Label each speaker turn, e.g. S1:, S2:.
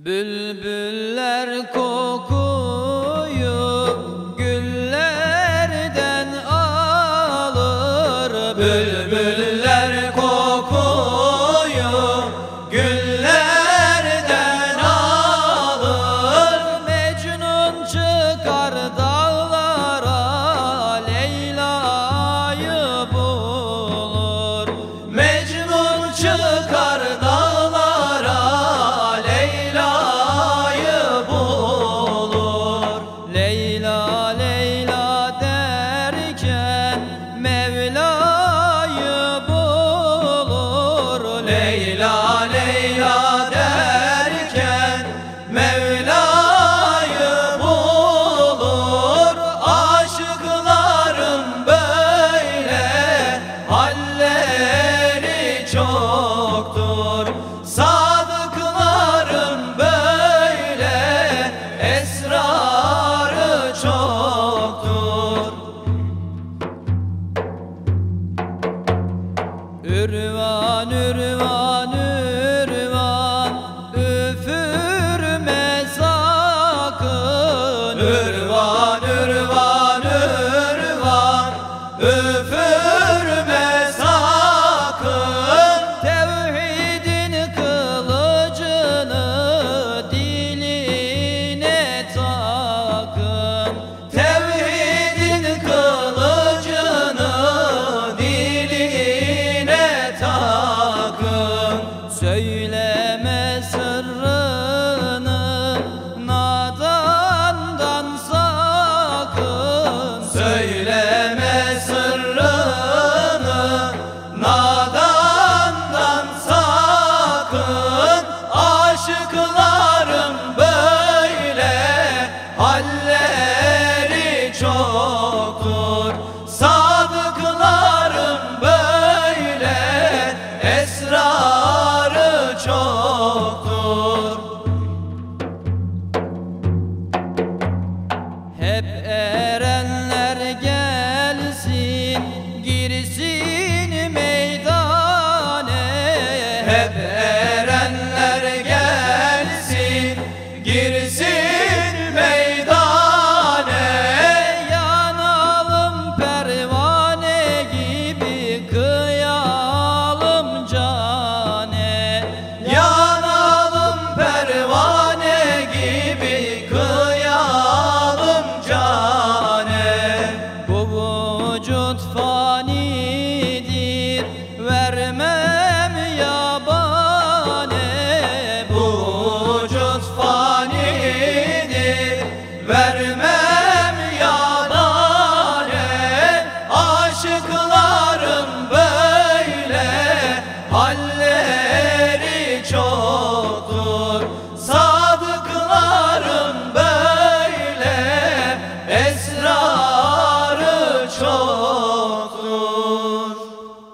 S1: Bülbüller kokuyu güllerden alır. Bülbüller kokuyu güllerden alır. Mecnun çıkar dağlara, Leyla'yı bulur. Mecnun çıkar dağlara, Leyla'yı bulur. Leyla Leyla derken Mevla'yı bulur. Leyla Leyla derken Mevla'yı bulur. Aşıkların böyle halleri çoktur. Sadıkların böyle esrarı çoktur. Ürvan ürvan ürvan üfürme sakın. Ürvan ürvan ürvan üfürme sakın. Tevhidin kılıcını diline takın. Tevhidin kılıcını diline takın. Söyleme sırrını nadandan sakın. Söyleme sırrını nadandan sakın. Aşıkların böyle halleri çoktur. Sadıkların böyle esrarı çoktur. Hep erenler gelsin, girsin meydane. Hep erenler gelsin, girsin meydane. Yanalım pervane gibi, kıyalım cane. Yanalım pervane gibi, kıyalım cane. Bu vücut fanidir, vermem yabane. Bu vücut fanidir, vermem yabane. Aşıkların böyle halleri çoktur.